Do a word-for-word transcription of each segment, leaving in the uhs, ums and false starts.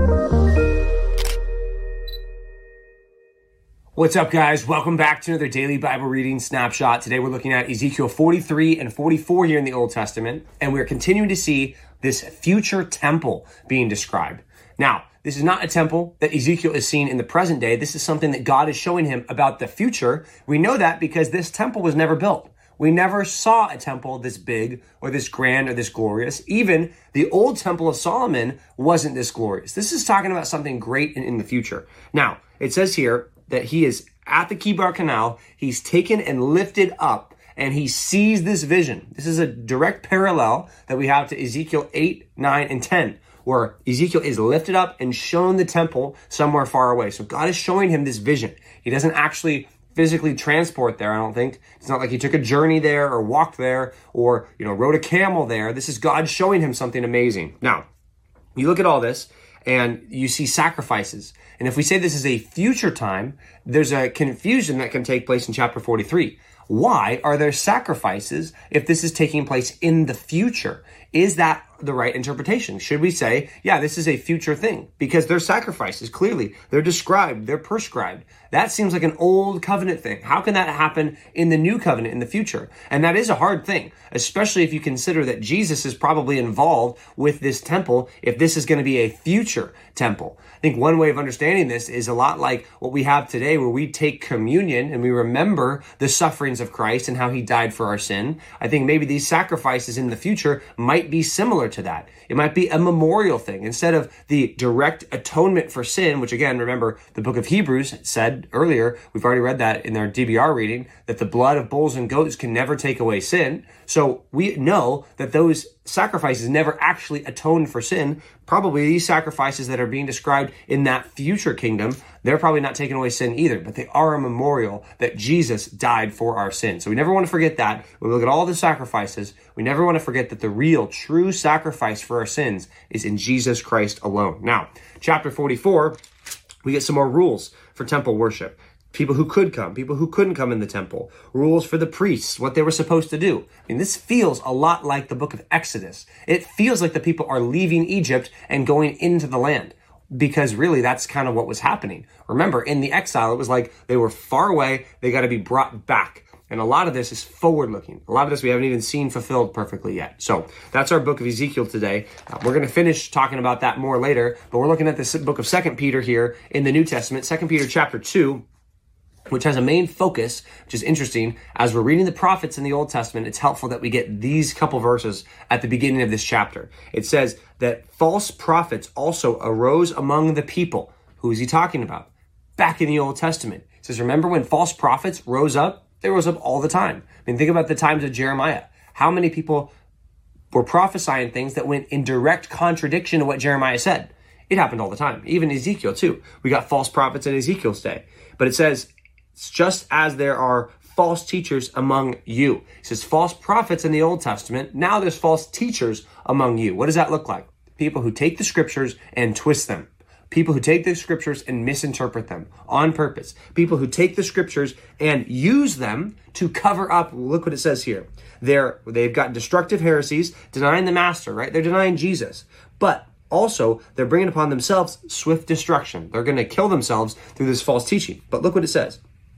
What's up, guys? Welcome back to another daily Bible reading snapshot. Today we're looking at Ezekiel forty-three and forty-four here in the Old Testament, and we're continuing to see this future temple being described. Now, this is not a temple that Ezekiel is seeing in the present day. This is something that God is showing him about the future. We know that because this temple was never built. We never saw a temple this big or this grand or this glorious. Even the old temple of Solomon wasn't this glorious. This is talking about something great in, in the future. Now, it says here that he is at the Kibar Canal. He's taken and lifted up, and he sees this vision. This is a direct parallel that we have to Ezekiel eight, nine, and ten, where Ezekiel is lifted up and shown the temple somewhere far away. So God is showing him this vision. He doesn't actually physically transport there, I don't think. It's not like he took a journey there or walked there or, you know, rode a camel there. This is God showing him something amazing. Now, you look at all this and you see sacrifices. And if we say this is a future time, there's a confusion that can take place in chapter forty-three. Why are there sacrifices if this is taking place in the future? Is that the right interpretation? Should we say, yeah, this is a future thing? Because they're sacrifices, clearly. They're described, they're prescribed. That seems like an old covenant thing. How can that happen in the new covenant in the future? And that is a hard thing, especially if you consider that Jesus is probably involved with this temple if this is going to be a future temple. I think one way of understanding this is a lot like what we have today, where we take communion and we remember the sufferings of Christ and how he died for our sin. I think maybe these sacrifices in the future might be similar to that. It might be a memorial thing. Instead of the direct atonement for sin, which again, remember the book of Hebrews said earlier, we've already read that in our D B R reading, that the blood of bulls and goats can never take away sin. So we know that those sacrifices never actually atoned for sin. Probably these sacrifices that are being described in that future kingdom, they're probably not taking away sin either, but they are a memorial that Jesus died for our sin. So we never want to forget that. When we look at all the sacrifices, we never want to forget that the real, true sacrifice for our sins is in Jesus Christ alone. Now, chapter forty-four, we get some more rules for temple worship. People who could come, people who couldn't come in the temple, rules for the priests, what they were supposed to do. I mean, this feels a lot like the book of Exodus. It feels like the people are leaving Egypt and going into the land, because really that's kind of what was happening. Remember, in the exile, it was like they were far away, they got to be brought back. And a lot of this is forward-looking. A lot of this we haven't even seen fulfilled perfectly yet. So that's our book of Ezekiel today. Uh, we're going to finish talking about that more later, but we're looking at this book of Second Peter here in the New Testament, Second Peter chapter two, which has a main focus, which is interesting. As we're reading the prophets in the Old Testament, it's helpful that we get these couple verses at the beginning of this chapter. It says that false prophets also arose among the people. Who is he talking about? Back in the Old Testament. It says, remember when false prophets rose up? They rose up all the time. I mean, think about the times of Jeremiah. How many people were prophesying things that went in direct contradiction to what Jeremiah said? It happened all the time. Even Ezekiel too. We got false prophets in Ezekiel's day. But it says, it's just as there are false teachers among you. It says false prophets in the Old Testament. Now there's false teachers among you. What does that look like? People who take the scriptures and twist them. People who take the scriptures and misinterpret them on purpose. People who take the scriptures and use them to cover up. Look what it says here. They're, they've got destructive heresies, denying the master, right? They're denying Jesus. But also, they're bringing upon themselves swift destruction. They're going to kill themselves through this false teaching. But look what it says.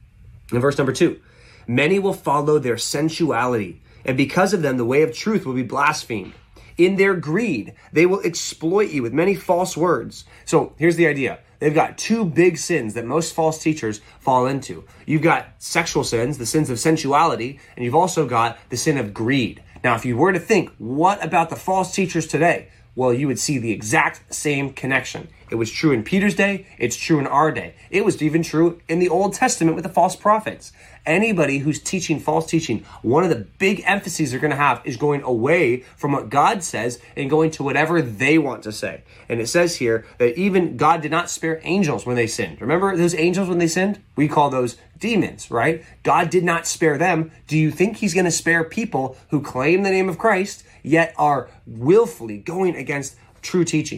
In verse number two, many will follow their sensuality, and because of them, the way of truth will be blasphemed. In their greed, they will exploit you with many false words. So here's the idea. They've got two big sins that most false teachers fall into. You've got sexual sins, the sins of sensuality, and you've also got the sin of greed. Now, if you were to think, what about the false teachers today? Well, you would see the exact same connection. It was true in Peter's day. It's true in our day. It was even true in the Old Testament with the false prophets. Anybody who's teaching false teaching, one of the big emphases they're going to have is going away from what God says and going to whatever they want to say. And it says here that even God did not spare angels when they sinned. Remember those angels when they sinned? We call those demons, right? God did not spare them. Do you think he's going to spare people who claim the name of Christ, yet are willfully going against true teaching?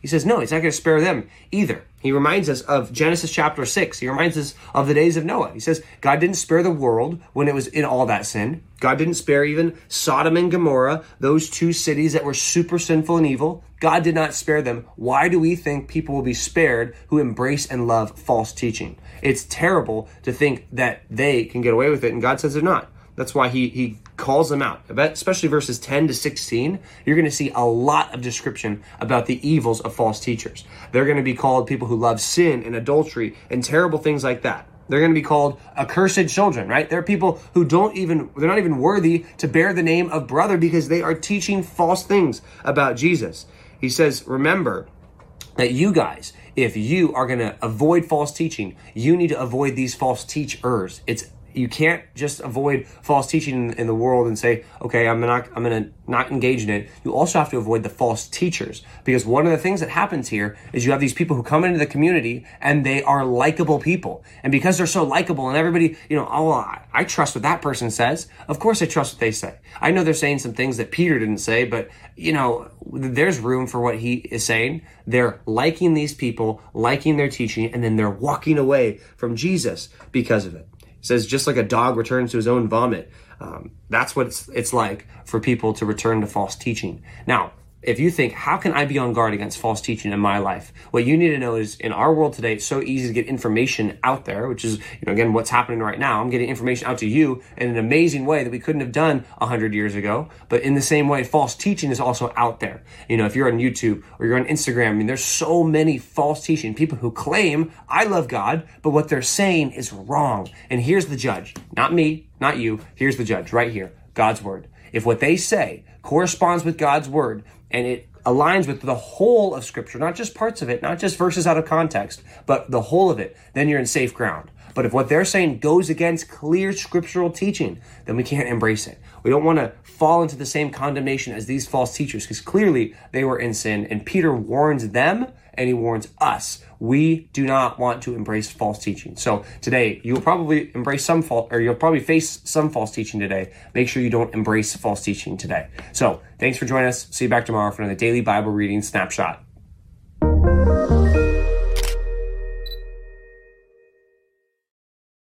He says, no, he's not going to spare them either. He reminds us of Genesis chapter six. He reminds us of the days of Noah. He says, God didn't spare the world when it was in all that sin. God didn't spare even Sodom and Gomorrah, those two cities that were super sinful and evil. God did not spare them. Why do we think people will be spared who embrace and love false teaching? It's terrible to think that they can get away with it, and God says they're not. That's why he he calls them out, especially verses ten to sixteen. You're going to see a lot of description about the evils of false teachers. They're going to be called people who love sin and adultery and terrible things like that. They're going to be called accursed children, right? They're people who don't even, they're not even worthy to bear the name of brother because they are teaching false things about Jesus. He says, remember that you guys, if you are going to avoid false teaching, you need to avoid these false teachers. It's You can't just avoid false teaching in the world and say, okay, I'm not, I'm going to not engage in it. You also have to avoid the false teachers, because one of the things that happens here is you have these people who come into the community and they are likable people. And because they're so likable and everybody, you know, oh, I, I trust what that person says. Of course I trust what they say. I know they're saying some things that Peter didn't say, but you know, there's room for what he is saying. They're liking these people, liking their teaching, and then they're walking away from Jesus because of it. It says, just like a dog returns to his own vomit. Um, that's what it's, it's like for people to return to false teaching. Now, if you think, how can I be on guard against false teaching in my life? What you need to know is, in our world today, it's so easy to get information out there, which is, you know, again, what's happening right now. I'm getting information out to you in an amazing way that we couldn't have done a hundred years ago. But in the same way, false teaching is also out there. You know, if you're on YouTube or you're on Instagram, I mean, there's so many false teaching, people who claim, I love God, but what they're saying is wrong. And here's the judge, not me, not you. Here's the judge right here, God's word. If what they say corresponds with God's word, and it aligns with the whole of Scripture, not just parts of it, not just verses out of context, but the whole of it, then you're in safe ground. But if what they're saying goes against clear scriptural teaching, then we can't embrace it. We don't want to fall into the same condemnation as these false teachers, because clearly they were in sin, and Peter warns them and he warns us. We do not want to embrace false teaching. So today, you'll probably embrace some false, or you'll probably face some false teaching today. Make sure you don't embrace false teaching today. So thanks for joining us. See you back tomorrow for another daily Bible reading snapshot.